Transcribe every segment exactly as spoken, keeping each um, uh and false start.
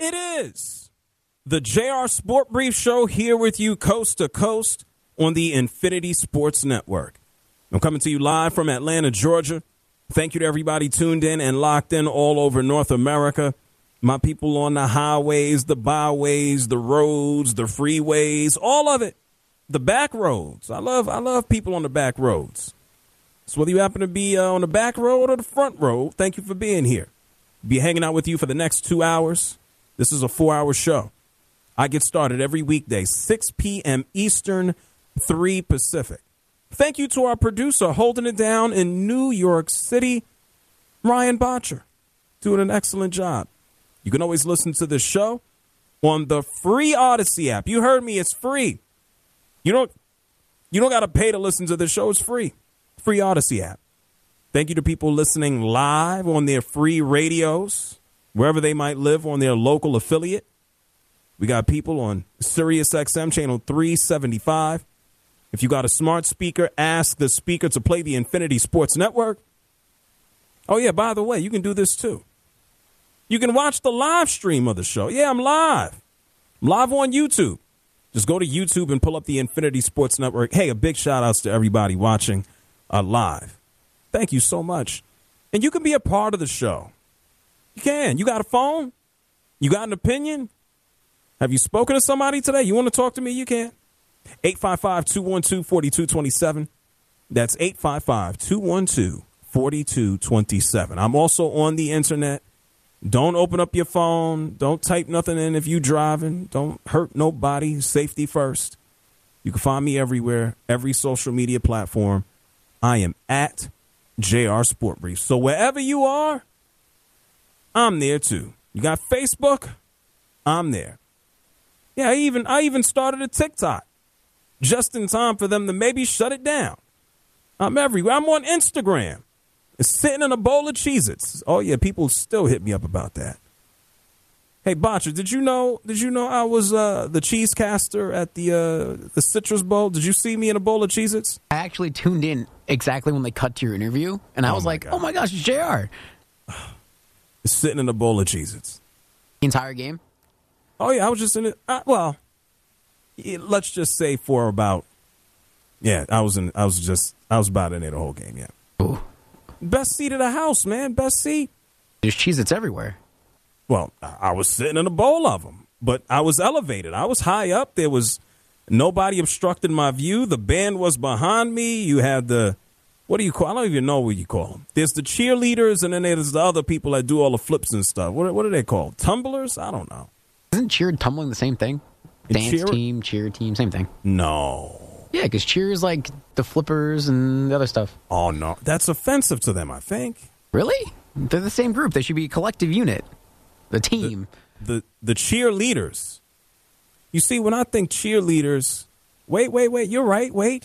it is the J R Sport Brief Show here with you coast to coast on the Infinity Sports Network. I'm coming to you live from Atlanta, Georgia. Thank you to everybody tuned in and locked in all over North America. My people on the highways, the byways, the roads, the freeways, all of it. The back roads. I love I love people on the back roads. So whether you happen to be uh, on the back road or the front road, thank you for being here. Be hanging out with you for the next two hours. This is a four-hour show. I get started every weekday, six p.m. Eastern, three Pacific. Thank you to our producer holding it down in New York City, Ryan Botcher, doing an excellent job. You can always listen to the show on the free Odyssey app. You heard me, it's free. You don't you don't got to pay to listen to the show. It's free. Free Odyssey app. Thank you to people listening live on their free radios, wherever they might live on their local affiliate. We got people on Sirius X M channel three seventy-five. If you got a smart speaker, ask the speaker to play the Infinity Sports Network. Oh, yeah, by the way, you can do this too. You can watch the live stream of the show. Yeah, I'm live. I'm live on YouTube. Just go to YouTube and pull up the Infinity Sports Network. Hey, a big shout outs to everybody watching uh, live. Thank you so much. And you can be a part of the show. You can. You got a phone? You got an opinion? Have you spoken to somebody today? You want to talk to me? You can. eight five five, two one two, four two two seven. That's eight five five, two one two, four two two seven. I'm also on the internet. Don't open up your phone. Don't type nothing in if you're driving. Don't hurt nobody. Safety first. You can find me everywhere, every social media platform. I am at J R Sport Brief. So wherever you are, I'm there too. You got Facebook? I'm there. Yeah, I even I even started a TikTok just in time for them to maybe shut it down. I'm everywhere. I'm on Instagram. It's sitting in a bowl of Cheez-Its. Oh, yeah, people still hit me up about that. Hey, Botcher, did you know Did you know I was uh, the cheese caster at the uh, the Citrus Bowl? Did you see me in a bowl of Cheez-Its? I actually tuned in exactly when they cut to your interview, and I Oh was my like, God. oh, my gosh, it's J R. It's sitting in a bowl of Cheez-Its. The entire game? Oh, yeah, I was just in it. Uh, well, yeah, let's just say for about, yeah, I was in, I was just, I was about in there the whole game, yeah. Ooh. Best seat of the house, man, best seat. There's Cheez-Its everywhere. Well, I I was sitting in a bowl of them, but I was elevated. I was high up. There was nobody obstructing my view. The band was behind me. You had the, what do you call, I don't even know what you call them. There's the cheerleaders, and then there's the other people that do all the flips and stuff. What, what are they called? Tumblers? I don't know. Isn't cheer and tumbling the same thing? And Dance cheer- team, cheer team, same thing. No. Yeah, because cheer is like the flippers and the other stuff. Oh, no. That's offensive to them, I think. Really? They're the same group. They should be a collective unit. The team. The, the, the cheerleaders. You see, when I think cheerleaders, wait, wait, wait, you're right, wait.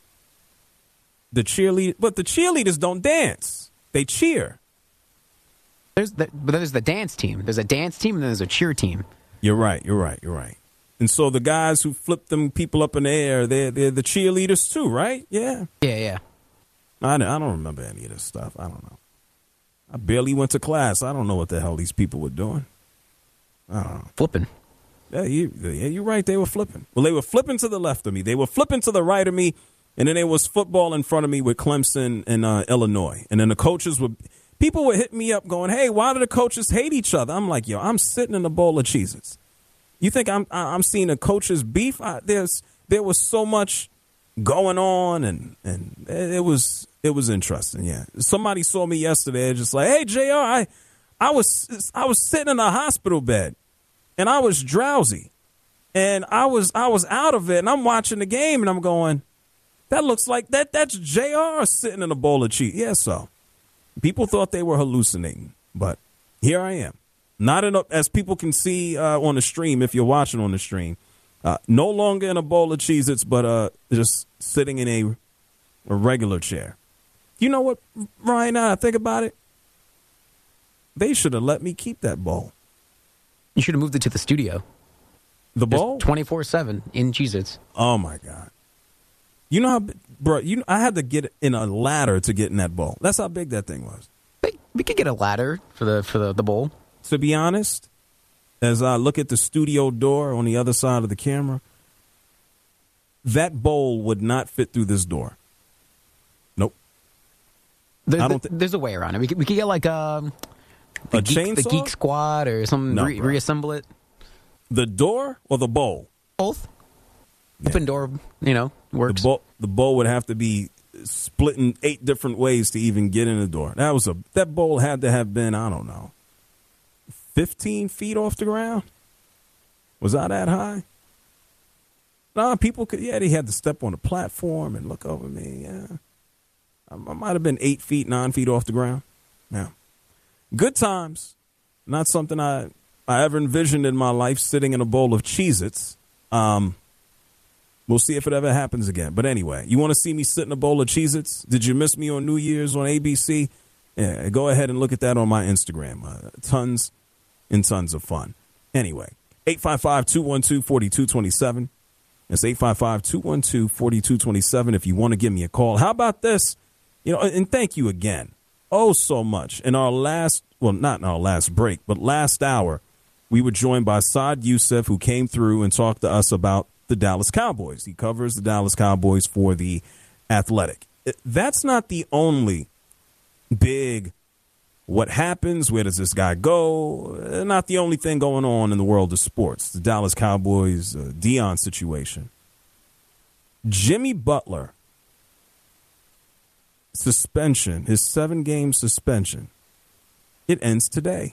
The cheerlead, but the cheerleaders don't dance. They cheer. There's the, but there's the dance team. There's a dance team and then there's a cheer team. You're right, you're right, you're right. And so the guys who flip them people up in the air, they're, they're the cheerleaders too, right? Yeah. Yeah, yeah. I don't, I don't remember any of this stuff. I don't know. I barely went to class. I don't know what the hell these people were doing. I don't know. Flipping. Yeah, you, yeah, you're right. They were flipping. Well, they were flipping to the left of me. They were flipping to the right of me. And then there was football in front of me with Clemson and uh, Illinois. And then the coaches were, people were hitting me up going, hey, why do the coaches hate each other? I'm like, yo, I'm sitting in a bowl of Cheez-Its. You think I'm I'm seeing the coaches beef? I, there's there was so much going on, and and it was it was interesting. Yeah, somebody saw me yesterday, just like, hey, J R, I I was I was sitting in a hospital bed, and I was drowsy, and I was I was out of it, and I'm watching the game, and I'm going, that looks like that that's J R sitting in a bowl of cheese. Yeah, so people thought they were hallucinating, but here I am. Not in a, as people can see uh, on the stream, if you're watching on the stream, uh, no longer in a bowl of Cheez-Its, but uh, just sitting in a, a regular chair. You know what, Ryan, now I think about it, they should have let me keep that bowl. You should have moved it to the studio. The bowl? twenty-four seven in Cheez-Its. Oh, my God. You know how, bro, you, I had to get in a ladder to get in that bowl. That's how big that thing was. We could get a ladder for the for the, the bowl. To be honest, as I look at the studio door on the other side of the camera, that bowl would not fit through this door. Nope. There, I don't th- there's a way around it. We could, we could get like um, the a geek, chainsaw? the Geek Squad or something, No, re- bro. reassemble it. The door or the bowl? Both. Yeah. Open door, you know, works. The bowl, the bowl would have to be split in eight different ways to even get in the door. That was a that bowl had to have been, I don't know, fifteen feet off the ground. Was I that high? Nah, people could. Yeah, they had to step on the platform and look over me. Yeah, I, I might have been eight feet, nine feet off the ground. Yeah, good times. Not something I I ever envisioned in my life. Sitting in a bowl of Cheez-Its. Um. We'll see if it ever happens again. But anyway, you want to see me sit in a bowl of Cheez-Its? Did you miss me on New Year's on A B C? Yeah, go ahead and look at that on my Instagram. Uh, tons and tons of fun. Anyway, eight five five, two one two, four two two seven. That's eight five five, two one two, four two two seven if you want to give me a call. How about this? You know, and thank you again. Oh, so much. In our last, well, not in our last break, but last hour, we were joined by Saad Youssef, who came through and talked to us about the Dallas Cowboys. He covers the Dallas Cowboys for The Athletic. That's not the only big what happens, where does this guy go, not the only thing going on in the world of sports. The Dallas Cowboys, uh, Deion situation. Jimmy Butler, suspension, his seven-game suspension, it ends today.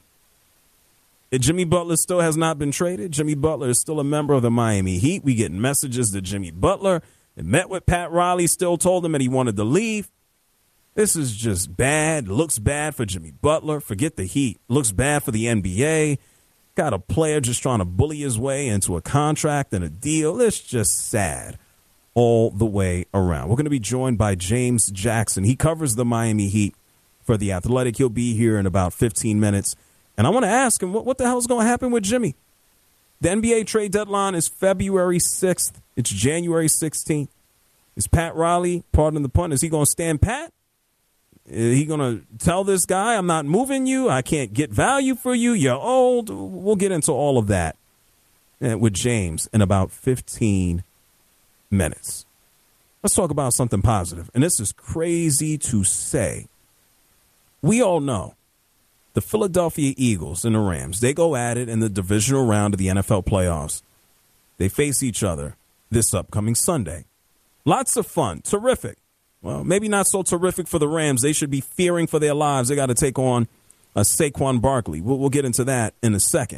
Jimmy Butler still has not been traded. Jimmy Butler is still a member of the Miami Heat. We get messages that Jimmy Butler met with Pat Riley, still told him that he wanted to leave. This is just bad. Looks bad for Jimmy Butler. Forget the Heat. Looks bad for the N B A. Got a player just trying to bully his way into a contract and a deal. It's just sad all the way around. We're going to be joined by James Jackson. He covers the Miami Heat for The Athletic. He'll be here in about fifteen minutes. And I want to ask him, what, what the hell is going to happen with Jimmy? The N B A trade deadline is February sixth. It's January sixteenth. Is Pat Riley, pardon the pun, is he going to stand pat? Is he going to tell this guy, I'm not moving you, I can't get value for you, you're old? We'll get into all of that with James in about fifteen minutes. Let's talk about something positive. And this is crazy to say. We all know the Philadelphia Eagles and the Rams, they go at it in the divisional round of the N F L playoffs. They face each other this upcoming Sunday. Lots of fun. Terrific. Well, maybe not so terrific for the Rams. They should be fearing for their lives. They got to take on a Saquon Barkley. We'll, we'll get into that in a second.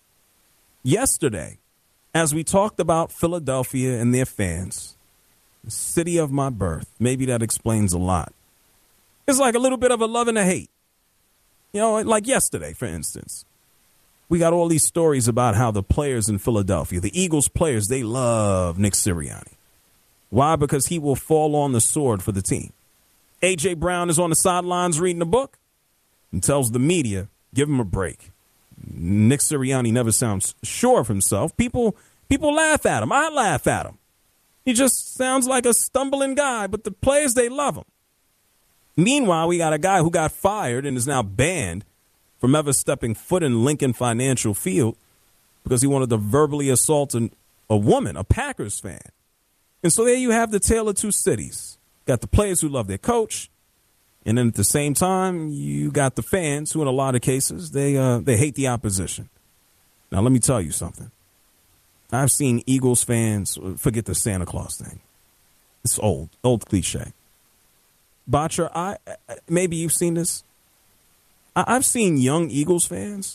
Yesterday, as we talked about Philadelphia and their fans, the city of my birth, maybe that explains a lot. It's like a little bit of a love and a hate. You know, like yesterday, for instance, we got all these stories about how the players in Philadelphia, the Eagles players, they love Nick Sirianni. Why? Because he will fall on the sword for the team. A J. Brown is on the sidelines reading a book and tells the media, give him a break. Nick Sirianni never sounds sure of himself. People, people laugh at him. I laugh at him. He just sounds like a stumbling guy, but the players, they love him. Meanwhile, we got a guy who got fired and is now banned from ever stepping foot in Lincoln Financial Field because he wanted to verbally assault an, a woman, a Packers fan. And so there you have the tale of two cities. Got the players who love their coach, and then at the same time, you got the fans who, in a lot of cases, they uh, they hate the opposition. Now, let me tell you something. I've seen Eagles fans forget the Santa Claus thing. It's old, old cliche. Botcher, I maybe you've seen this. I, I've seen young Eagles fans.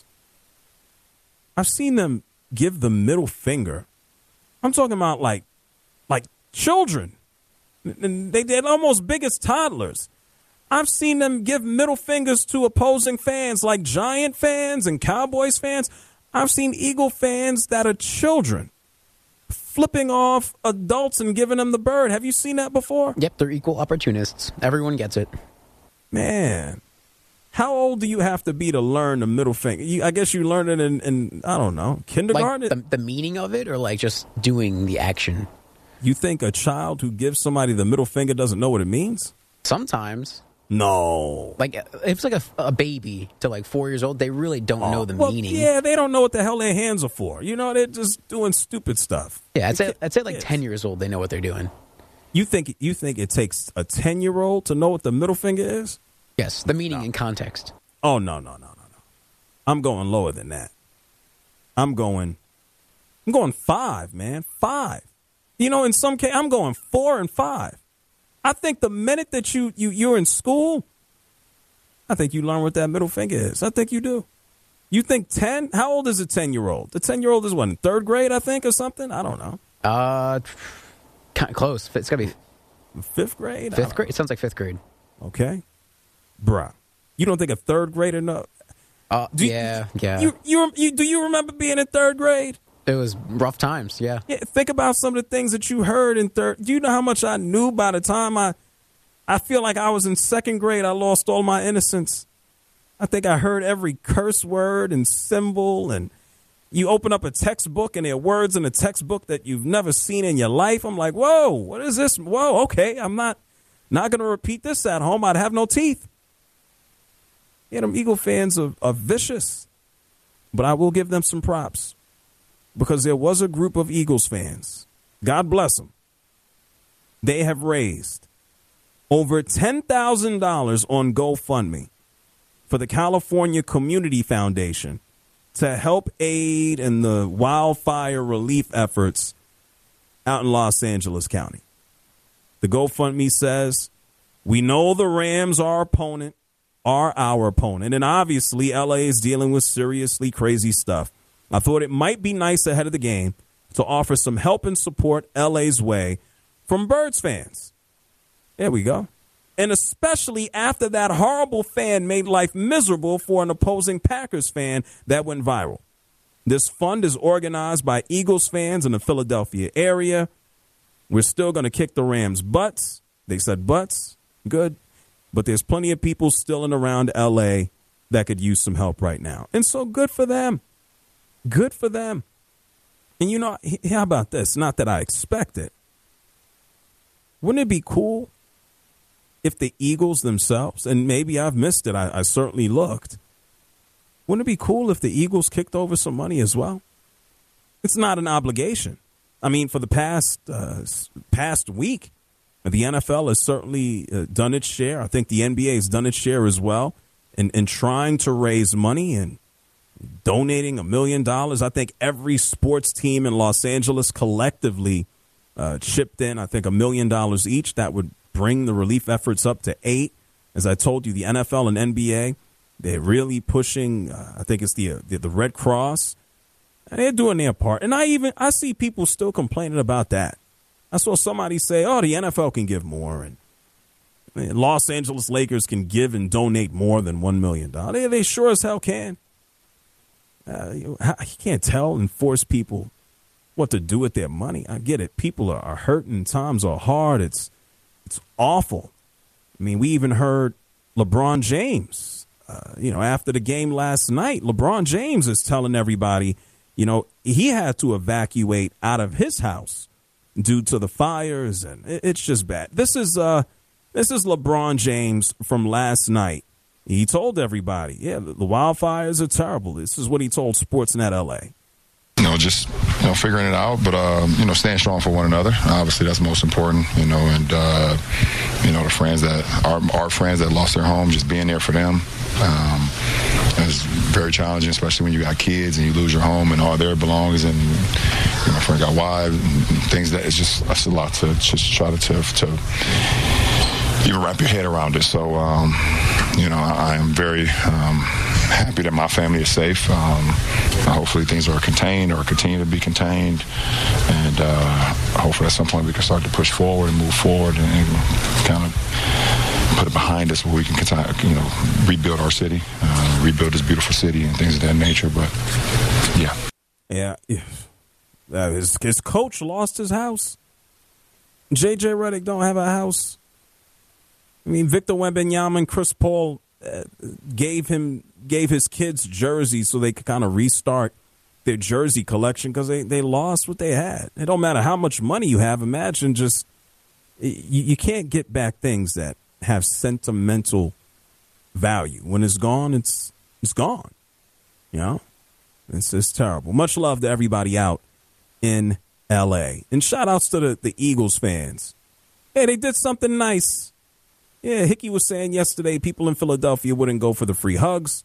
I've seen them give the middle finger. I'm talking about like, like children. They, they're almost big as toddlers. I've seen them give middle fingers to opposing fans, like Giant fans and Cowboys fans. I've seen Eagle fans that are children flipping off adults and giving them the bird. Have you seen that before? Yep, they're equal opportunists. Everyone gets it. Man, how old do you have to be to learn the middle finger? You, I guess you learned it in, in, I don't know, kindergarten? Like the, the meaning of it, or like just doing the action? You think a child who gives somebody the middle finger doesn't know what it means? Sometimes. No. Like, if it's like a, a baby to like four years old, they really don't Oh, know the well, meaning. Yeah, they don't know what the hell their hands are for. You know, they're just doing stupid stuff. Yeah, I'd say, I'd say like Kids. ten years old, they know what they're doing. You think you think it takes a ten-year-old to know what the middle finger is? Yes, the meaning and context. Oh, no, no, no, no, no. I'm going lower than that. I'm going, I'm going five, man. Five. You know, in some case, I'm going four and five. I think the minute that you, you, you're in school, I think you learn what that middle finger is. I think you do. You think ten? How old is a ten-year-old? The ten-year-old is what, in third grade, I think, or something? I don't know. Uh, kind of close. It's got to be Fifth grade? fifth grade. It sounds like fifth grade. Okay. Bruh. You don't think a third grader know? Uh, Do you- yeah, yeah. You, you, you, do you remember being in third grade? It was rough times, yeah. Yeah, think about some of the things that you heard in third. Do you know how much I knew by the time I, I feel like I was in second grade, I lost all my innocence. I think I heard every curse word and symbol, and you open up a textbook and there are words in a textbook that you've never seen in your life. I'm like, whoa, what is this? Whoa, okay, I'm not, not going to repeat this at home. I'd have no teeth. Yeah, them Eagle fans are, are vicious, but I will give them some props. Because there was a group of Eagles fans, God bless them, they have raised over ten thousand dollars on GoFundMe for the California Community Foundation to help aid in the wildfire relief efforts out in Los Angeles County. The GoFundMe says, we know the Rams are our opponent, are our opponent, and obviously L A is dealing with seriously crazy stuff. I thought it might be nice ahead of the game to offer some help and support L A's way from Birds fans. There we go. And especially after that horrible fan made life miserable for an opposing Packers fan that went viral. This fund is organized by Eagles fans in the Philadelphia area. We're still going to kick the Rams' butts. They said butts. Good. But there's plenty of people still in around L A that could use some help right now. And so good for them. Good for them. And you know, how about this? Not that I expect it. Wouldn't it be cool if the Eagles themselves, and maybe I've missed it, I, I certainly looked. Wouldn't it be cool if the Eagles kicked over some money as well? It's not an obligation. I mean, for the past uh, past week, the N F L has certainly uh, done its share. I think the N B A has done its share as well in, in trying to raise money and donating a million dollars. I think every sports team in Los Angeles collectively uh, chipped in, I think, a million dollars each. That would bring the relief efforts up to eight. As I told you, the N F L and N B A, they're really pushing, uh, I think it's the, uh, the the Red Cross. And they're doing their part. And I even I see people still complaining about that. I saw somebody say, oh, the N F L can give more. And Los Angeles Lakers can give and donate more than one million dollars. They, they sure as hell can. Uh, you, you can't tell and force people what to do with their money. I get it. People are, are hurting. Times are hard. It's it's awful. I mean, we even heard LeBron James, uh, you know, after the game last night, LeBron James is telling everybody, you know, he had to evacuate out of his house due to the fires. And it, it's just bad. This is uh, this is LeBron James from last night. He told everybody, yeah, the, the wildfires are terrible. This is what he told Sportsnet L A. You know, just, you know, figuring it out, but, um, you know, staying strong for one another. Obviously, that's most important, you know, and, uh, you know, the friends that, our, our friends that lost their home, just being there for them. Um, it's very challenging, especially when you got kids and you lose your home and all their belongings, and, you know, my friend got wives and things that, it's just, that's a lot to just try to, to, to even wrap your head around it. So, um, you know, I, I am very um, happy that my family is safe. Um, hopefully things are contained or continue to be contained. And uh, hopefully at some point we can start to push forward and move forward and, and kind of put it behind us where we can continue, you know, rebuild our city, uh, rebuild this beautiful city and things of that nature. But, yeah. Yeah. Uh, his, his coach lost his house. J J Redick don't have a house. I mean, Victor Wembanyama and Chris Paul uh, gave him gave his kids jerseys so they could kind of restart their jersey collection because they, they lost what they had. It don't matter how much money you have. Imagine just you, you can't get back things that have sentimental value. When it's gone, it's it's gone. You know, it's just terrible. Much love to everybody out in L A. And shout outs to the, the Eagles fans. Hey, they did something nice. Yeah, Hickey was saying yesterday people in Philadelphia wouldn't go for the free hugs.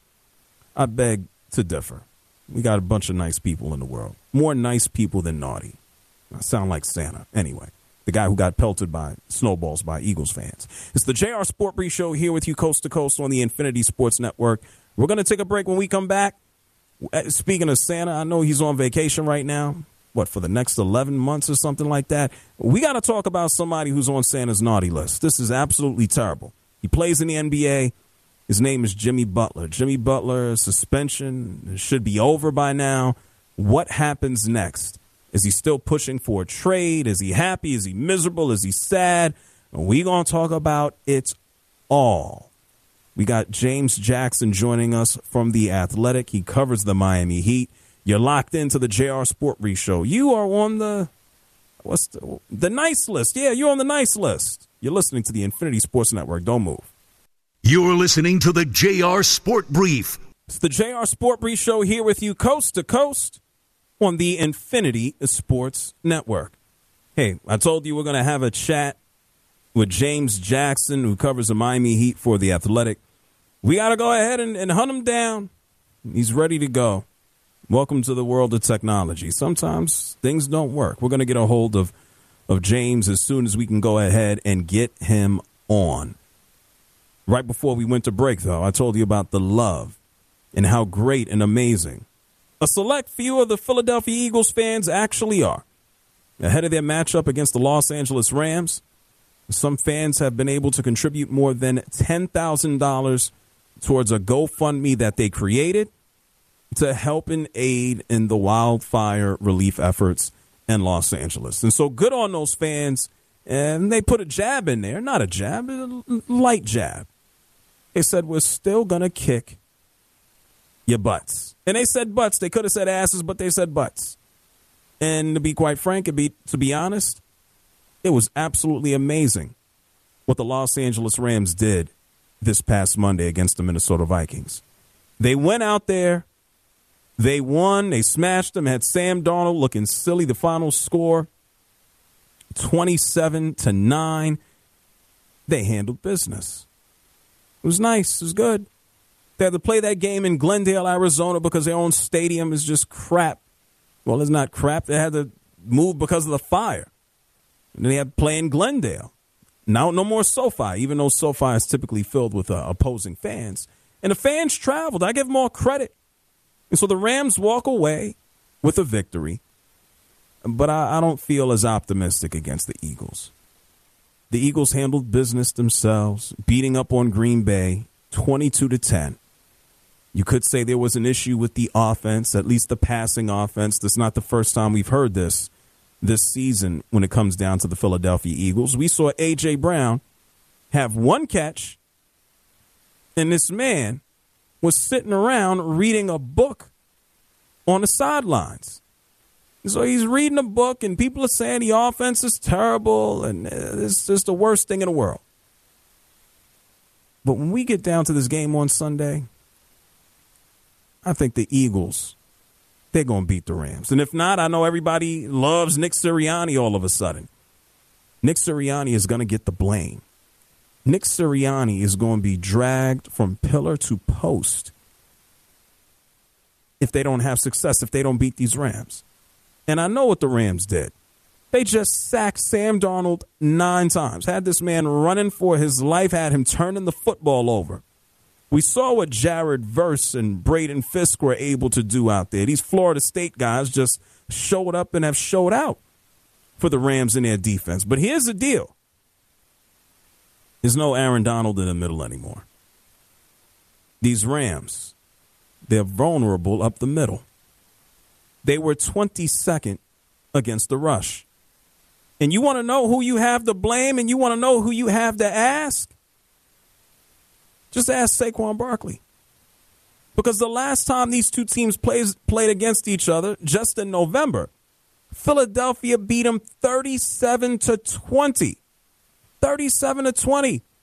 I beg to differ. We got a bunch of nice people in the world. More nice people than naughty. I sound like Santa. Anyway, the guy who got pelted by snowballs by Eagles fans. It's the J R Sport Brief Show here with you coast to coast on the Infinity Sports Network. We're going to take a break. When we come back. Speaking of Santa, I know he's on vacation right now. What, for the next eleven months or something like that? We got to talk about somebody who's on Santa's naughty list. This is absolutely terrible. He plays in the N B A. His name is Jimmy Butler. Jimmy Butler, suspension should be over by now. What happens next? Is he still pushing for a trade? Is he happy? Is he miserable? Is he sad? We're going to talk about it all. We got James Jackson joining us from The Athletic. He covers the Miami Heat. You're locked into the J R Sport Brief Show. You are on the what's the, the nice list. Yeah, you're on the nice list. You're listening to the Infinity Sports Network. Don't move. You're listening to the J R Sport Brief. It's the J R Sport Brief Show here with you coast to coast on the Infinity Sports Network. Hey, I told you we're going to have a chat with James Jackson, who covers the Miami Heat for The Athletic. We got to go ahead and, and hunt him down. He's ready to go. Welcome to the world of technology. Sometimes things don't work. We're going to get a hold of, of James as soon as we can go ahead and get him on. Right before we went to break, though, I told you about the love and how great and amazing a select few of the Philadelphia Eagles fans actually are. Ahead of their matchup against the Los Angeles Rams, some fans have been able to contribute more than ten thousand dollars towards a GoFundMe that they created to help and aid in the wildfire relief efforts in Los Angeles. And so good on those fans. And they put a jab in there, not a jab, a light jab. They said, we're still going to kick your butts. And they said butts. They could have said asses, but they said butts. And to be quite frank, and be, to be honest, it was absolutely amazing what the Los Angeles Rams did this past Monday against the Minnesota Vikings. They went out there. They won. They smashed them. Had Sam Darnold looking silly. The final score, twenty-seven to nine. They handled business. It was nice. It was good. They had to play that game in Glendale, Arizona, because their own stadium is just crap. Well, it's not crap. They had to move because of the fire. And they had to play in Glendale. Now, no more SoFi, even though SoFi is typically filled with uh, opposing fans. And the fans traveled. I give them all credit. And so the Rams walk away with a victory. But I, I don't feel as optimistic against the Eagles. The Eagles handled business themselves, beating up on Green Bay twenty-two to ten. You could say there was an issue with the offense, at least the passing offense. That's not the first time we've heard this this season when it comes down to the Philadelphia Eagles. We saw A J. Brown have one catch, and this man was sitting around reading a book on the sidelines. So he's reading a book, and people are saying the offense is terrible, and it's just the worst thing in the world. But when we get down to this game on Sunday, I think the Eagles, they're going to beat the Rams. And if not, I know everybody loves Nick Sirianni all of a sudden. Nick Sirianni is going to get the blame. Nick Sirianni is going to be dragged from pillar to post if they don't have success, if they don't beat these Rams. And I know what the Rams did. They just sacked Sam Darnold nine times, had this man running for his life, had him turning the football over. We saw what Jared Verse and Braden Fisk were able to do out there. These Florida State guys just showed up and have showed out for the Rams in their defense. But here's the deal. There's no Aaron Donald in the middle anymore. These Rams, they're vulnerable up the middle. They were twenty-second against the rush. And you want to know who you have to blame and you want to know who you have to ask? Just ask Saquon Barkley. Because the last time these two teams plays, played against each other, just in November, Philadelphia beat them thirty-seven to twenty. thirty-seven to twenty.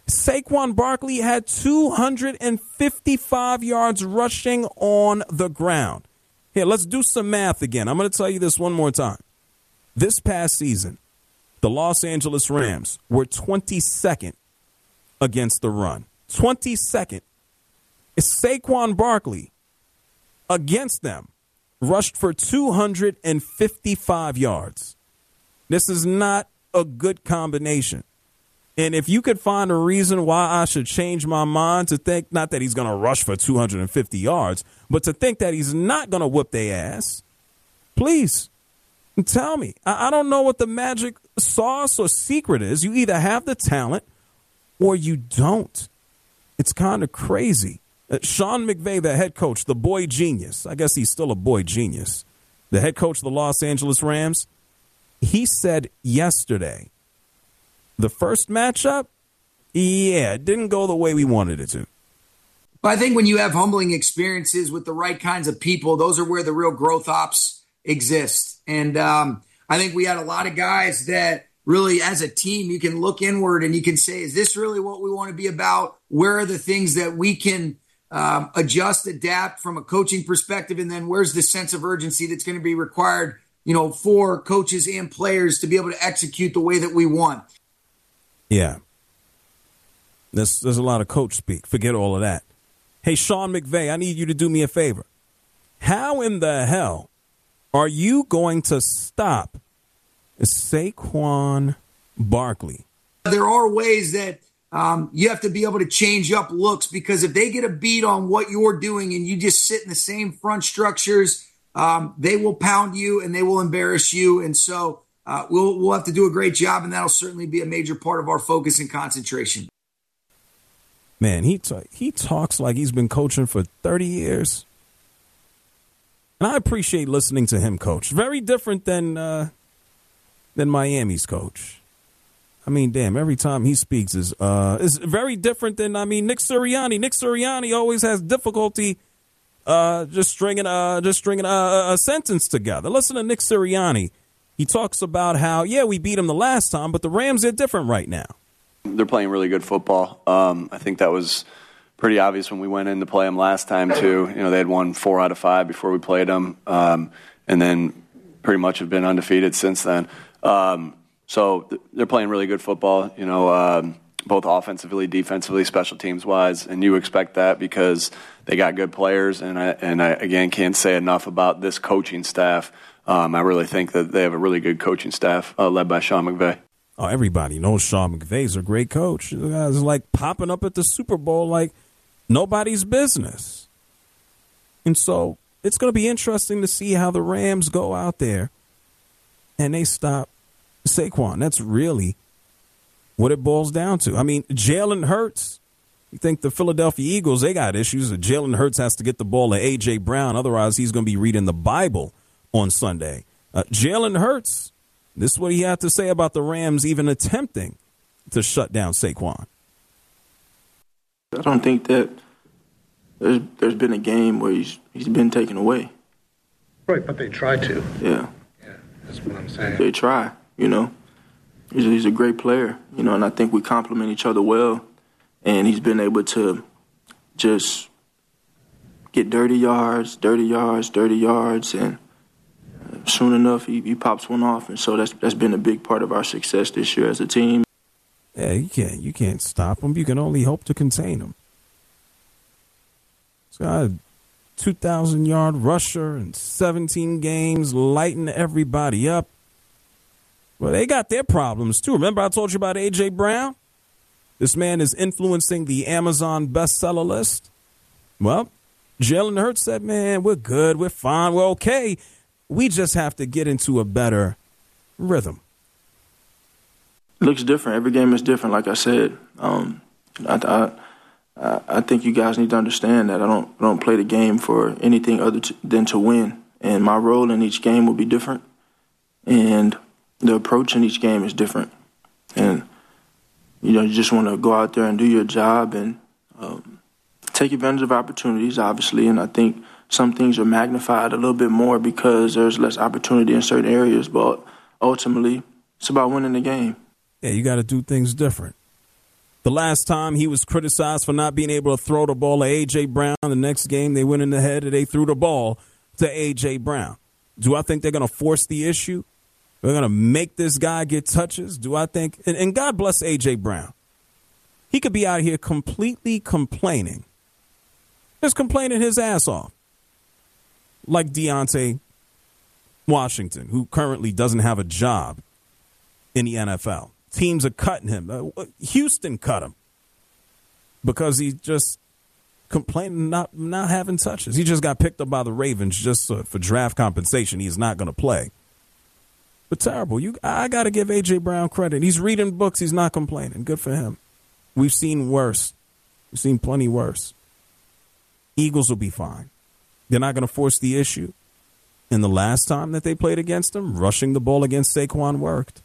Saquon Barkley had two hundred fifty-five yards rushing on the ground. Here, let's do some math again. I'm going to tell you this one more time. This past season, the Los Angeles Rams were twenty-second against the run. twenty-second. Saquon Barkley against them rushed for two hundred fifty-five yards. This is not a good combination. And if you could find a reason why I should change my mind to think not that he's going to rush for two hundred fifty yards, but to think that he's not going to whoop their ass, please tell me. I, I don't know what the magic sauce or secret is. You either have the talent or you don't. It's kind of crazy. Uh, Sean McVay, the head coach, the boy genius, I guess he's still a boy genius, the head coach of the Los Angeles Rams, he said yesterday, the first matchup, yeah, it didn't go the way we wanted it to. I think when you have humbling experiences with the right kinds of people, those are where the real growth ops exist. And um, I think we had a lot of guys that really, as a team, you can look inward and you can say, is this really what we want to be about? Where are the things that we can um, adjust, adapt from a coaching perspective? And then where's the sense of urgency that's going to be required, you know, for coaches and players to be able to execute the way that we want? Yeah. There's, there's a lot of coach speak. Forget all of that. Hey, Sean McVay, I need you to do me a favor. How in the hell are you going to stop Saquon Barkley? There are ways that um, you have to be able to change up looks, because if they get a beat on what you're doing and you just sit in the same front structures, um, they will pound you and they will embarrass you. And so uh, we'll, we'll have to do a great job, and that'll certainly be a major part of our focus and concentration. Man, he t- he talks like he's been coaching for thirty years. And I appreciate listening to him coach. Very different than uh, than Miami's coach. I mean, damn, every time he speaks is uh, is very different than, I mean, Nick Sirianni. Nick Sirianni always has difficulty uh, just stringing, uh, just stringing a, a sentence together. Listen to Nick Sirianni. He talks about how, yeah, we beat him the last time, but the Rams are different right now. They're playing really good football. Um, I think that was pretty obvious when we went in to play them last time, too. You know, they had won four out of five before we played them, um, and then pretty much have been undefeated since then. Um, so th- they're playing really good football, you know, um, both offensively, defensively, special teams-wise, and you expect that because they got good players, and I, and I, again, can't say enough about this coaching staff. Um, I really think that they have a really good coaching staff uh, led by Sean McVay. Oh, everybody knows Sean McVay's a great coach. The guy's like popping up at the Super Bowl like nobody's business. And so it's going to be interesting to see how the Rams go out there and they stop Saquon. That's really what it boils down to. I mean, Jalen Hurts, you think the Philadelphia Eagles, they got issues. Jalen Hurts has to get the ball to A J. Brown. Otherwise, he's going to be reading the Bible on Sunday. Uh, Jalen Hurts, this is what he had to say about the Rams even attempting to shut down Saquon. I don't think that there's there's been a game where he's he's been taken away. Right, but they try to. Yeah. Yeah, that's what I'm saying. They try, you know. He's a, he's a great player, you know, and I think we complement each other well. And he's been able to just get dirty yards, dirty yards, dirty yards, and soon enough, he, he pops one off, and so that's that's been a big part of our success this year as a team. Yeah, you can't you can't stop him. You can only hope to contain him. He's got a two thousand yard rusher in seventeen games, lighting everybody up. Well, they got their problems too. Remember, I told you about A J. Brown. This man is influencing the Amazon bestseller list. Well, Jalen Hurts said, "Man, we're good, we're fine, we're okay. We just have to get into a better rhythm." It looks different. Every game is different, like I said. Um, I, I, I think you guys need to understand that I don't I don't play the game for anything other to, than to win. And my role in each game will be different. And the approach in each game is different. And, you know, you just want to go out there and do your job and um, take advantage of opportunities, obviously. And I think some things are magnified a little bit more because there's less opportunity in certain areas, but ultimately it's about winning the game. Yeah, you got to do things different. The The last time he was criticized for not being able to throw the ball to A J. Brown. The next game they went in the head and they threw the ball to A J. Brown. Do I think they're going to force the issue? They're going to make this guy get touches? Do I think? And, and God bless A J. Brown. He could be out here completely complaining. Just complaining his ass off. Like Deontay Washington, who currently doesn't have a job in the N F L. Teams are cutting him. Uh, Houston cut him because he just complaining not not having touches. He just got picked up by the Ravens just uh, for draft compensation. He's not going to play. But terrible. You, I got to give A J. Brown credit. He's reading books. He's not complaining. Good for him. We've seen worse. We've seen plenty worse. Eagles will be fine. They're not going to force the issue. And the last time that they played against them, rushing the ball against Saquon worked.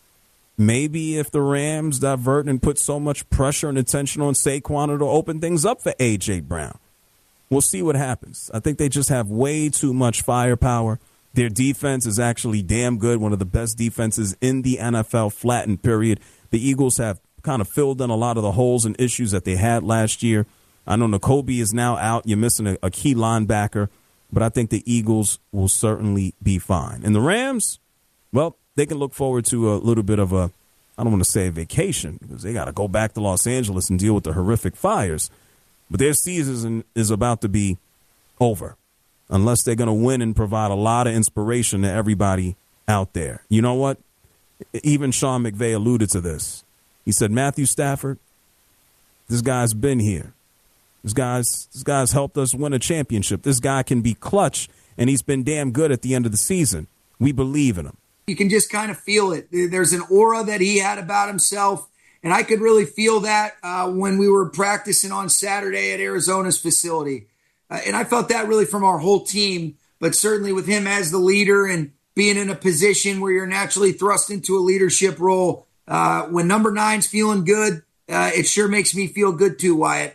Maybe if the Rams divert and put so much pressure and attention on Saquon, it'll open things up for A J. Brown. We'll see what happens. I think they just have way too much firepower. Their defense is actually damn good, one of the best defenses in the N F L, flattened period. The Eagles have kind of filled in a lot of the holes and issues that they had last year. I know N'Kobe is now out. You're missing a, a key linebacker, but I think the Eagles will certainly be fine. And the Rams, well, they can look forward to a little bit of a, I don't want to say a vacation, because they got to go back to Los Angeles and deal with the horrific fires. But their season is about to be over, unless they're going to win and provide a lot of inspiration to everybody out there. You know what? Even Sean McVay alluded to this. He said, Matthew Stafford, this guy's been here. This guy's, this guy's helped us win a championship. This guy can be clutch, and he's been damn good at the end of the season. We believe in him. You can just kind of feel it. There's an aura that he had about himself, and I could really feel that uh, when we were practicing on Saturday at Arizona's facility. Uh, and I felt that really from our whole team, but certainly with him as the leader and being in a position where you're naturally thrust into a leadership role. Uh, when number nine's feeling good, uh, it sure makes me feel good too, Wyatt.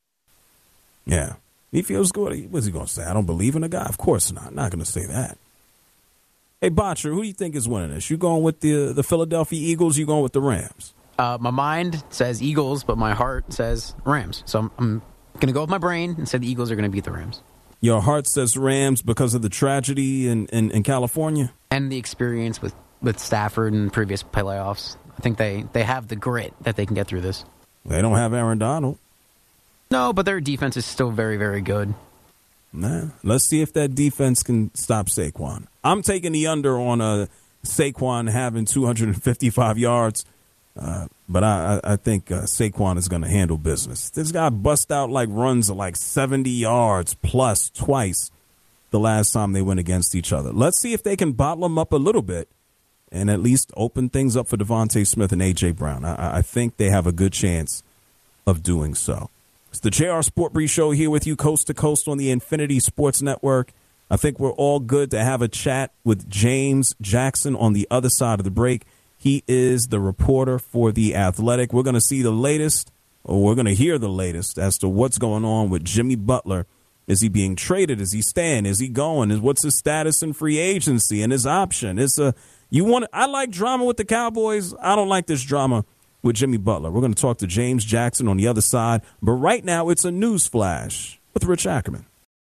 Yeah, he feels good. What's he going to say? I don't believe in a guy? Of course not. I'm not going to say that. Hey, Botcher, who do you think is winning this? You going with the the Philadelphia Eagles? You going with the Rams? Uh, my mind says Eagles, but my heart says Rams. So I'm, I'm going to go with my brain and say the Eagles are going to beat the Rams. Your heart says Rams because of the tragedy in, in, in California? And the experience with, with Stafford in previous playoffs. I think they, they have the grit that they can get through this. They don't have Aaron Donald. No, but their defense is still very, very good. Nah, let's see if that defense can stop Saquon. I'm taking the under on uh, Saquon having two hundred fifty-five yards, uh, but I, I think uh, Saquon is going to handle business. This guy bust out like runs of like seventy yards plus twice the last time they went against each other. Let's see if they can bottle him up a little bit and at least open things up for Devontae Smith and A J. Brown. I, I think they have a good chance of doing so. It's the J R Sport Brief Show here with you coast to coast on the Infinity Sports Network. I think we're all good to have a chat with James Jackson on the other side of the break. He is the reporter for The Athletic. We're going to see the latest, or we're going to hear the latest as to what's going on with Jimmy Butler. Is he being traded? Is he staying? Is he going? Is what's his status in free agency and his option? It's a you want. I like drama with the Cowboys. I don't like this drama with Jimmy Butler. We're going to talk to James Jackson on the other side. But right now, it's a news flash with Rich Ackerman.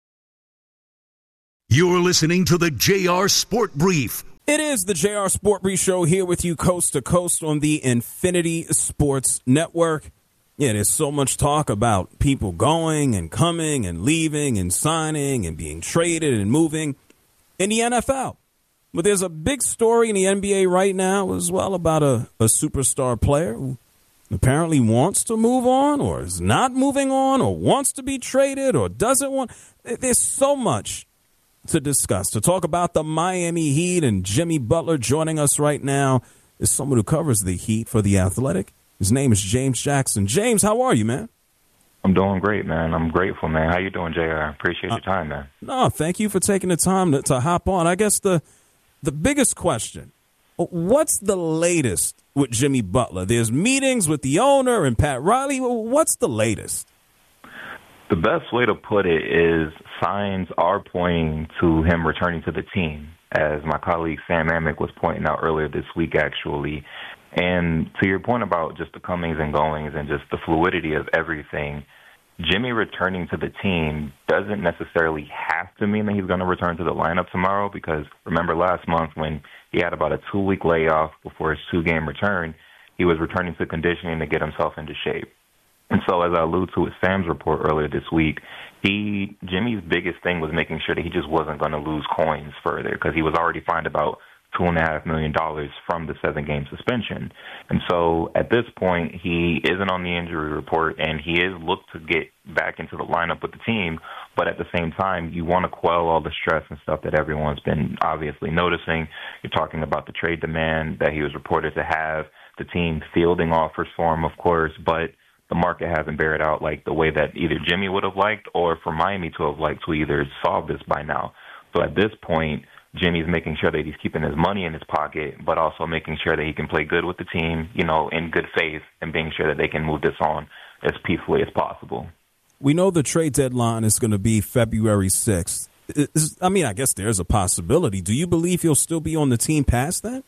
You're listening to the J R Sport Brief. It is the J R Sport Brief Show here with you coast to coast on the Infinity Sports Network. Yeah, there's so much talk about people going and coming and leaving and signing and being traded and moving in the N F L. But there's a big story in the N B A right now as well about a, a superstar player who apparently wants to move on or is not moving on or wants to be traded or doesn't want. There's so much to discuss. To talk about the Miami Heat and Jimmy Butler, joining us right now is someone who covers the Heat for The Athletic. His name is James Jackson. James, how are you, man? I'm doing great, man. I'm grateful, man. How you doing, J R? Appreciate your time, man. Uh, no, thank you for taking the time to, to hop on. I guess the the biggest question, what's the latest with Jimmy Butler? There's meetings with the owner and Pat Riley. What's the latest? The best way to put it is signs are pointing to him returning to the team, as my colleague Sam Amick was pointing out earlier this week, actually. And to your point about just the comings and goings and just the fluidity of everything, Jimmy returning to the team doesn't necessarily have to mean that he's going to return to the lineup tomorrow, because remember last month when he had about a two-week layoff before his two-game return, he was returning to conditioning to get himself into shape. And so as I alluded to with Sam's report earlier this week, he Jimmy's biggest thing was making sure that he just wasn't going to lose coins further, because he was already fined about two and a half million dollars from the seven game suspension. And so at this point, he isn't on the injury report, and he is looked to get back into the lineup with the team. But at the same time, you want to quell all the stress and stuff that everyone's been obviously noticing. You're talking about the trade demand that he was reported to have, the team fielding offers for him, of course, but the market hasn't bared out like the way that either Jimmy would have liked or for Miami to have liked to either solve this by now. So at this point, Jimmy's making sure that he's keeping his money in his pocket, but also making sure that he can play good with the team, you know, in good faith, and being sure that they can move this on as peacefully as possible. We know the trade deadline is going to be February sixth. Is, I mean, I guess there's a possibility. Do you believe he'll still be on the team past that?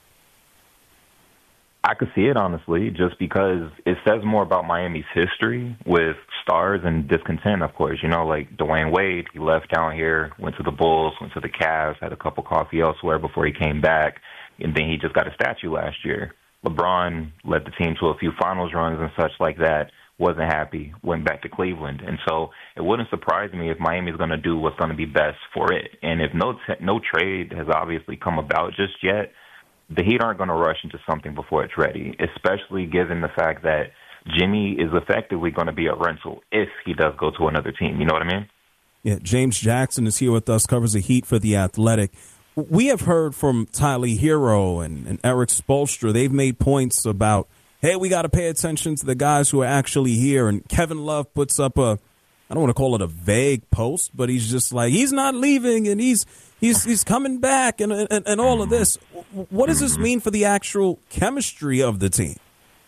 I could see it, honestly, just because it says more about Miami's history with stars and discontent, of course. You know, like Dwayne Wade, he left down here, went to the Bulls, went to the Cavs, had a cup of coffee elsewhere before he came back, and then he just got a statue last year. LeBron led the team to a few finals runs and such like that, wasn't happy, went back to Cleveland. And so it wouldn't surprise me if Miami's going to do what's going to be best for it. And if no t- no trade has obviously come about just yet, the Heat aren't going to rush into something before it's ready, especially given the fact that Jimmy is effectively going to be a rental if he does go to another team. You know what I mean? Yeah, James Jackson is here with us, covers the Heat for The Athletic. We have heard from Tyler Hero and, and Eric Spoelstra. They've made points about, hey, we got to pay attention to the guys who are actually here. And Kevin Love puts up a, I don't want to call it a vague post, but he's just like, he's not leaving and he's he's he's coming back and and, and all of this. What does this mean for the actual chemistry of the team?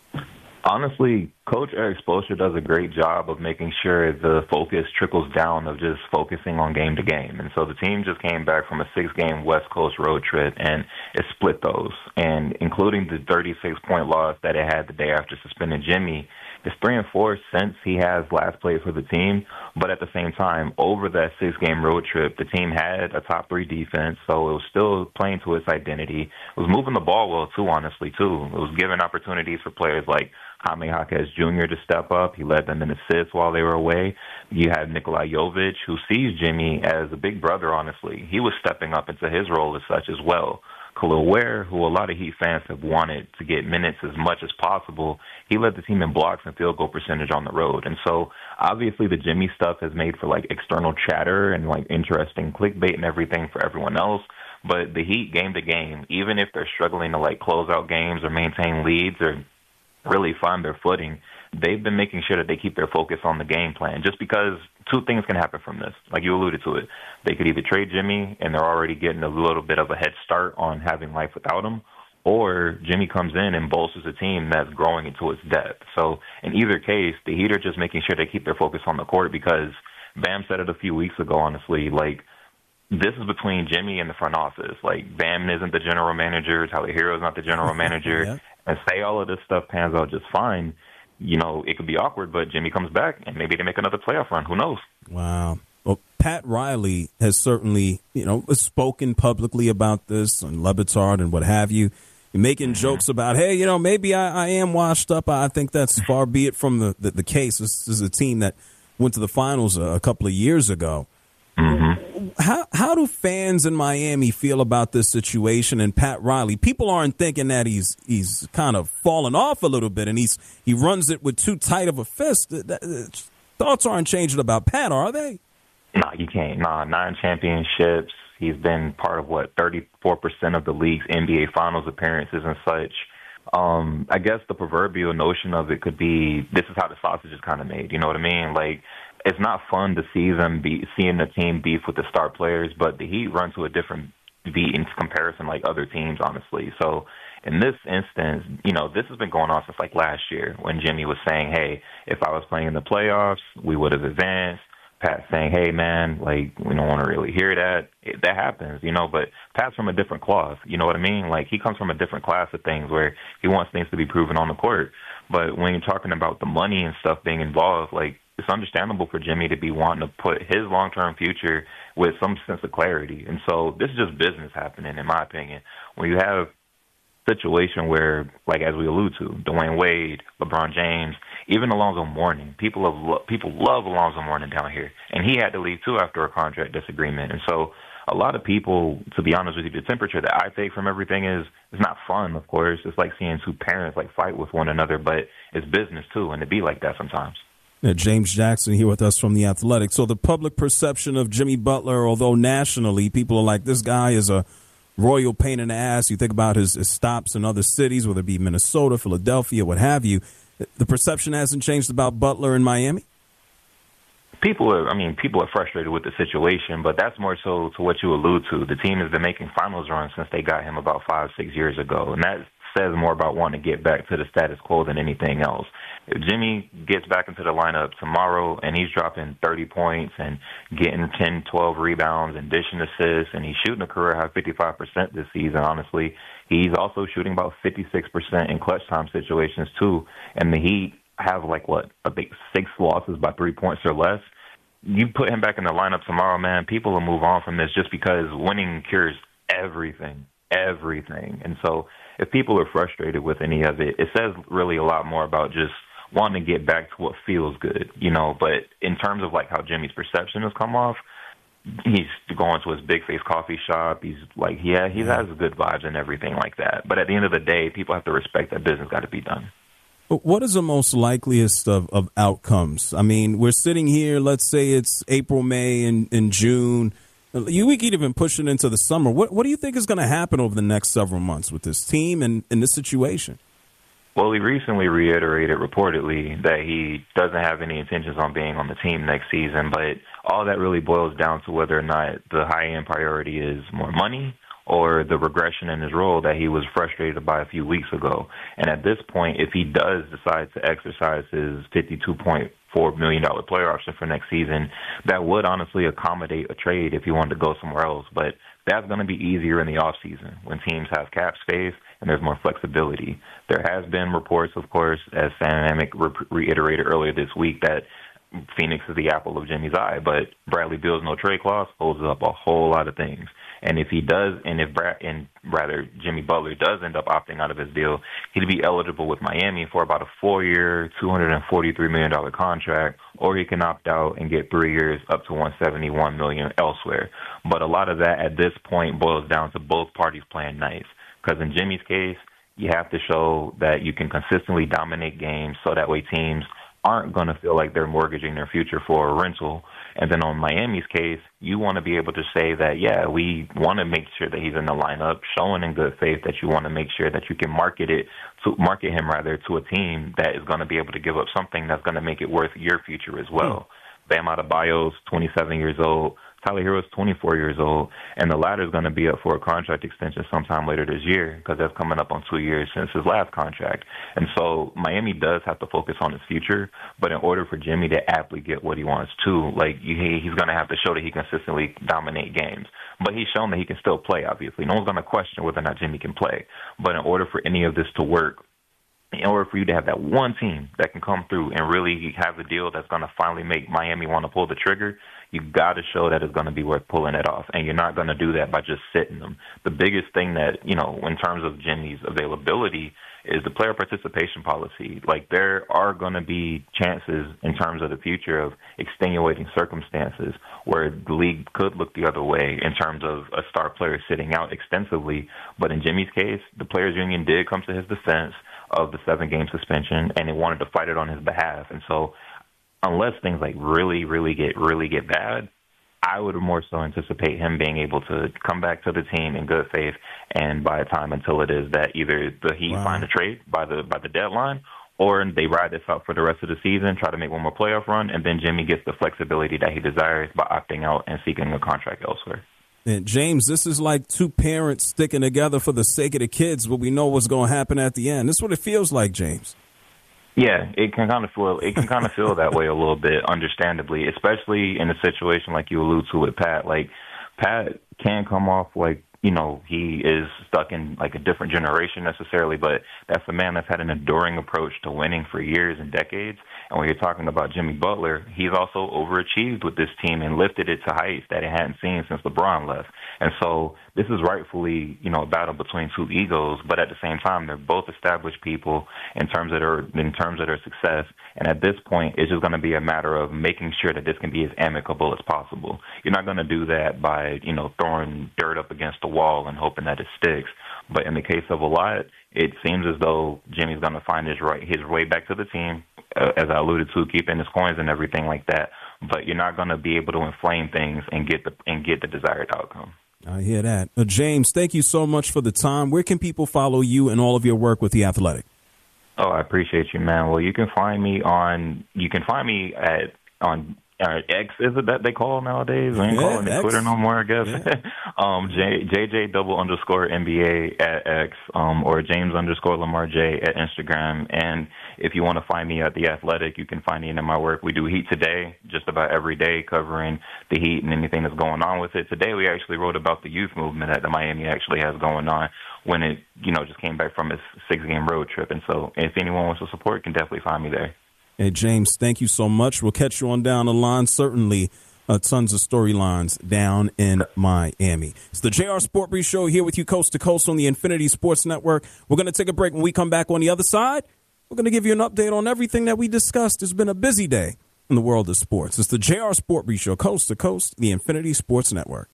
Honestly, Coach Eric Spoelstra does a great job of making sure the focus trickles down of just focusing on game to game. And so the team just came back from a six-game West Coast road trip, and it split those. And including the thirty-six point loss that it had the day after suspending Jimmy, it's three and four since he has last played for the team. But at the same time, over that six-game road trip, the team had a top three defense, so it was still playing to its identity. It was moving the ball well, too, honestly, too. It was giving opportunities for players like Jaime Jaquez Junior to step up. He led them in assists while they were away. You had Nikola Jovic, who sees Jimmy as a big brother, honestly. He was stepping up into his role as such as well. Khalil Ware, who a lot of Heat fans have wanted to get minutes as much as possible, he led the team in blocks and field goal percentage on the road. And so obviously the Jimmy stuff has made for like external chatter and like interesting clickbait and everything for everyone else. But the Heat game to game, even if they're struggling to like close out games or maintain leads or really find their footing, they've been making sure that they keep their focus on the game plan, just because two things can happen from this. Like you alluded to it. They could either trade Jimmy and they're already getting a little bit of a head start on having life without him, or Jimmy comes in and bolsters a team that's growing into its depth. So in either case, the Heat are just making sure they keep their focus on the court, because Bam said it a few weeks ago, honestly, like, this is between Jimmy and the front office. Like, Bam isn't the general manager, Tyler Hero is not the general manager, yeah. And say all of this stuff pans out just fine, you know, it could be awkward, but Jimmy comes back and maybe they make another playoff run. Who knows? Wow. Well, Pat Riley has certainly, you know, spoken publicly about this and Le Batard and what have you, making mm-hmm. jokes about, hey, you know, maybe I, I am washed up. I think that's far be it from the, the, the case. This is a team that went to the finals a, a couple of years ago. Mm-hmm. How how do fans in Miami feel about this situation and Pat Riley? People aren't thinking that he's he's kind of fallen off a little bit and he's he runs it with too tight of a fist. Thoughts aren't changing about Pat, are they? No, you can't. No, nine championships. He's been part of, what, thirty-four percent of the league's N B A Finals appearances and such. Um, I guess the proverbial notion of it could be this is how the sausage is kind of made. You know what I mean? Like, it's not fun to see them be seeing the team beef with the star players, but the Heat run to a different beat in comparison, like other teams, honestly. So in this instance, you know, this has been going on since like last year when Jimmy was saying, hey, if I was playing in the playoffs, we would have advanced. Pat saying, hey, man, like, we don't want to really hear that. It, that happens, you know, but Pat's from a different cloth, you know what I mean? Like, he comes from a different class of things where he wants things to be proven on the court. But when you're talking about the money and stuff being involved, like, it's understandable for Jimmy to be wanting to put his long-term future with some sense of clarity. And so this is just business happening, in my opinion. When you have a situation where, like, as we allude to, Dwayne Wade, LeBron James, even Alonzo Mourning, people have lo- people love Alonzo Mourning down here, and he had to leave too after a contract disagreement. And so, a lot of people, to be honest with you, the temperature that I take from everything is it's not fun. Of course, it's like seeing two parents like fight with one another, but it's business too, and it be like that sometimes. Yeah, James Jackson here with us from The Athletic. So the public perception of Jimmy Butler, although nationally people are like, this guy is a royal pain in the ass. You think about his, his stops in other cities, whether it be Minnesota, Philadelphia, what have you. The perception hasn't changed about Butler in Miami? People are, I mean, people are frustrated with the situation, but that's more so to what you allude to. The team has been making finals runs since they got him about five, six years ago, and that says more about wanting to get back to the status quo than anything else. If Jimmy gets back into the lineup tomorrow and he's dropping thirty points and getting ten, twelve rebounds and dishing assists, and he's shooting a career-high fifty-five percent this season, honestly, he's also shooting about fifty-six percent in clutch time situations, too. And the Heat have, like, what, I think six losses by three points or less. You put him back in the lineup tomorrow, man, people will move on from this just because winning cures everything, everything. And so if people are frustrated with any of it, it says really a lot more about just wanting to get back to what feels good, you know. But in terms of, like, how Jimmy's perception has come off, he's going to his big face coffee shop. He's like, yeah, he has good vibes and everything like that. But at the end of the day, people have to respect that business got to be done. What is the most likeliest of, of outcomes? I mean, we're sitting here, let's say it's April, May, and, and June. You we could even push it into the summer. What what do you think is going to happen over the next several months with this team and in this situation? Well, he recently reiterated reportedly that he doesn't have any intentions on being on the team next season, but all that really boils down to whether or not the high-end priority is more money or the regression in his role that he was frustrated by a few weeks ago. And at this point, if he does decide to exercise his fifty-two point four million dollars player option for next season, that would honestly accommodate a trade if he wanted to go somewhere else. But that's going to be easier in the offseason when teams have cap space and there's more flexibility. There has been reports, of course, as Sam Amick re- reiterated earlier this week, that Phoenix is the apple of Jimmy's eye, but Bradley Beal's no trade clause holds up a whole lot of things. And if he does, and if Brad, and rather Jimmy Butler does end up opting out of his deal, he'd be eligible with Miami for about a four-year, two hundred forty-three million dollars contract, or he can opt out and get three years up to one hundred seventy-one million dollars elsewhere. But a lot of that at this point boils down to both parties playing nice. Because in Jimmy's case, you have to show that you can consistently dominate games so that way teams aren't going to feel like they're mortgaging their future for a rental. And then on Miami's case, you want to be able to say that, yeah, we want to make sure that he's in the lineup, showing in good faith that you want to make sure that you can market it to market him rather to a team that is going to be able to give up something that's going to make it worth your future as well. Mm. Bam Adebayo's twenty-seven years old. Tyler Hero's twenty-four years old, and the latter is going to be up for a contract extension sometime later this year because that's coming up on two years since his last contract. And so Miami does have to focus on his future, but in order for Jimmy to aptly get what he wants to, like he, he's going to have to show that he consistently dominate games. But he's shown that he can still play, obviously. No one's going to question whether or not Jimmy can play. But in order for any of this to work, in order for you to have that one team that can come through and really have a deal that's going to finally make Miami want to pull the trigger, you got to show that it's going to be worth pulling it off. And you're not going to do that by just sitting them. The biggest thing that, you know, in terms of Jimmy's availability is the player participation policy. Like, there are going to be chances in terms of the future of extenuating circumstances where the league could look the other way in terms of a star player sitting out extensively. But in Jimmy's case, the players' union did come to his defense of the seven-game suspension, and they wanted to fight it on his behalf. And so unless things like really, really get really get bad, I would more so anticipate him being able to come back to the team in good faith and buy time until it is that either the Heat wow. find a trade by the by the deadline, or they ride this out for the rest of the season, try to make one more playoff run, and then Jimmy gets the flexibility that he desires by opting out and seeking a contract elsewhere. And James, this is like two parents sticking together for the sake of the kids, but we know what's going to happen at the end. This is what it feels like, James. Yeah, it can kind of feel it can kind of feel that way a little bit, understandably, especially in a situation like you allude to with Pat. Like Pat can come off like, you know, he is stuck in like a different generation necessarily, but that's a man that's had an enduring approach to winning for years and decades. And when you're talking about Jimmy Butler, he's also overachieved with this team and lifted it to heights that it hadn't seen since LeBron left. And so this is rightfully, you know, a battle between two egos, but at the same time, they're both established people in terms of their in terms of their success. And at this point, it's just going to be a matter of making sure that this can be as amicable as possible. You're not going to do that by, you know, throwing dirt up against the wall and hoping that it sticks. But in the case of a lot, it seems as though Jimmy's going to find his right his way back to the team, uh, as I alluded to, keeping his coins and everything like that. But you're not going to be able to inflame things and get the and get the desired outcome. I hear that. Uh, James, thank you so much for the time. Where can people follow you and all of your work with The Athletic? Oh, I appreciate you, man. Well, you can find me on you can find me at on uh, X, is it that they call nowadays? We ain't yeah, calling it X. Twitter no more, I guess. Yeah. um, J, JJ double underscore N B A at X, um, or James underscore Lamar J at Instagram. And if you want to find me at The Athletic, you can find me in my work. We do Heat Today just about every day, covering the Heat and anything that's going on with it. Today we actually wrote about the youth movement that the Miami actually has going on when it, you know, just came back from its six-game road trip. And so if anyone wants to support, you can definitely find me there. Hey, James, thank you so much. We'll catch you on down the line. Certainly uh, tons of storylines down in Miami. It's the J R Sport Brief Show here with you coast to coast on the Infinity Sports Network. We're going to take a break. When we come back on the other side, we're going to give you an update on everything that we discussed. It's been a busy day in the world of sports. It's the J R Sport Brief Show, coast to coast, the Infinity Sports Network.